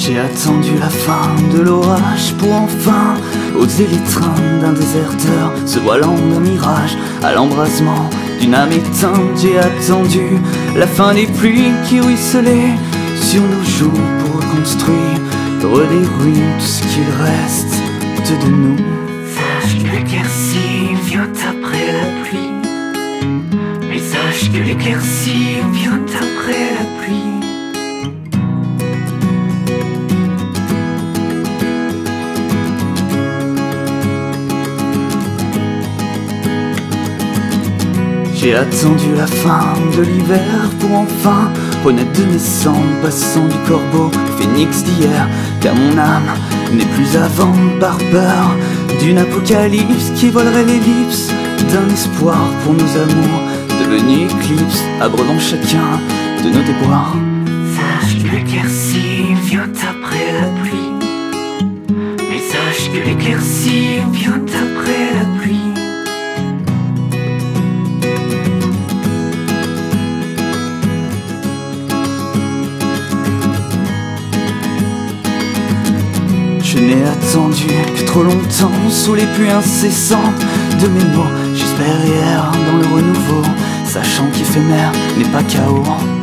J'ai attendu la fin de l'orage pour enfin oser les trains d'un déserteur, se voilant d'un mirage à l'embrasement d'une âme éteinte. J'ai attendu la fin des pluies qui ruisselaient sur nos joues pour reconstruire des ruines tout ce qu'il reste de nous. Sache que l'éclaircie vient après la pluie, mais sache que l'éclaircie vient après la pluie. J'ai attendu la fin de l'hiver pour enfin renaître de mes cendres, passant du corbeau phénix d'hier. Car mon âme n'est plus à vendre par peur d'une apocalypse qui volerait l'ellipse d'un espoir pour nos amours devenus éclipses, abreuvant chacun de nos déboires. Sache que l'éclaircie vient après la pluie, mais sache que l'éclaircie vient après la pluie. Je n'ai attendu que trop longtemps sous les pluies incessantes de mes mots. J'espère hier dans le renouveau, sachant qu'éphémère n'est pas chaos.